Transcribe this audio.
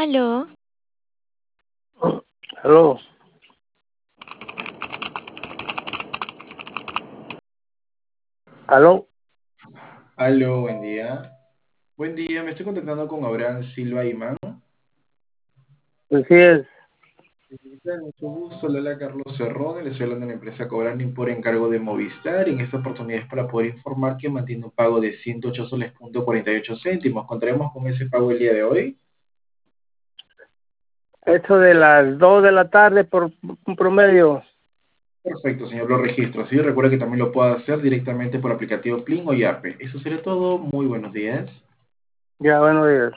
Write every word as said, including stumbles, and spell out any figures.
Aló, Aló, aló, Aló, buen día. Buen día, me estoy contactando con Abraham Silva Imán. así es. Mucho gusto, Lola Carlos Cerrón, le estoy hablando de la empresa Cobrani por encargo de Movistar. Y en esta oportunidad es para poder informar que mantiene un pago de ciento ocho soles punto cuarenta y ocho céntimos. ¿Contaremos con ese pago el día de hoy? Esto de las dos de la tarde por un promedio. Perfecto, señor, lo registro. Sí, recuerda que también lo puede hacer directamente por aplicativo Plin o Yape. Eso sería todo. Muy buenos días. Ya, buenos días.